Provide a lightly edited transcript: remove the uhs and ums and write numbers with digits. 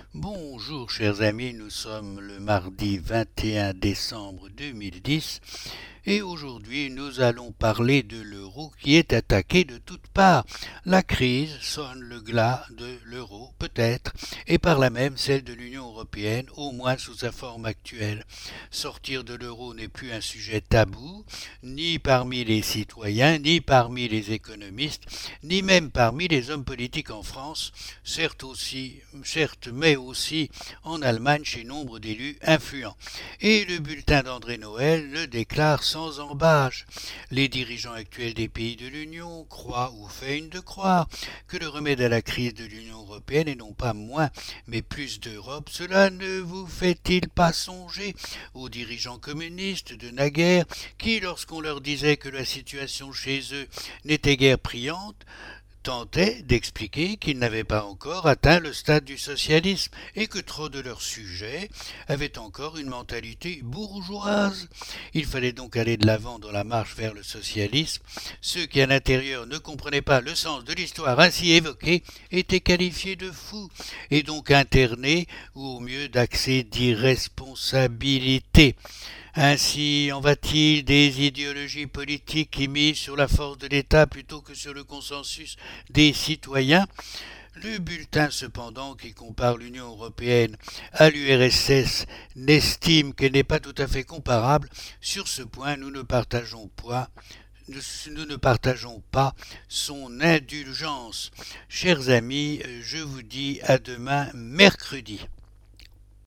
Bonjour chers amis, nous sommes le mardi 21 décembre 2010 et aujourd'hui nous allons parler de l'euro qui est attaqué de toutes parts. La crise sonne le glas de l'euro peut-être et par là même celle de l'Union européenne, au moins sous sa forme actuelle. Sortir de l'euro n'est plus un sujet tabou, ni parmi les citoyens, ni parmi les économistes, ni même parmi les hommes politiques en France, certes, mais aussi en Allemagne chez nombre d'élus influents. Et le bulletin d'André Noël le déclare sans embâche. Les dirigeants actuels des pays de l'Union croient ou feignent de croire que le remède à la crise de l'Union européenne est non pas moins, mais plus d'Europe. Cela ne vous fait-il pas songer aux dirigeants communistes de naguère qui, lorsqu'on leur disait que la situation chez eux n'était guère priante, tentaient d'expliquer qu'ils n'avaient pas encore atteint le stade du socialisme et que trop de leurs sujets avaient encore une mentalité bourgeoise. Il fallait donc aller de l'avant dans la marche vers le socialisme. Ceux qui à l'intérieur ne comprenaient pas le sens de l'histoire ainsi évoquée étaient qualifiés de fous et donc internés ou au mieux d'accès d'irresponsabilité. Ainsi en va-t-il des idéologies politiques qui misent sur la force de l'État plutôt que sur le consensus des citoyens. Le bulletin cependant qui compare l'Union européenne à l'URSS n'estime qu'elle n'est pas tout à fait comparable. Sur ce point, nous ne partageons pas son indulgence. Chers amis, je vous dis à demain mercredi.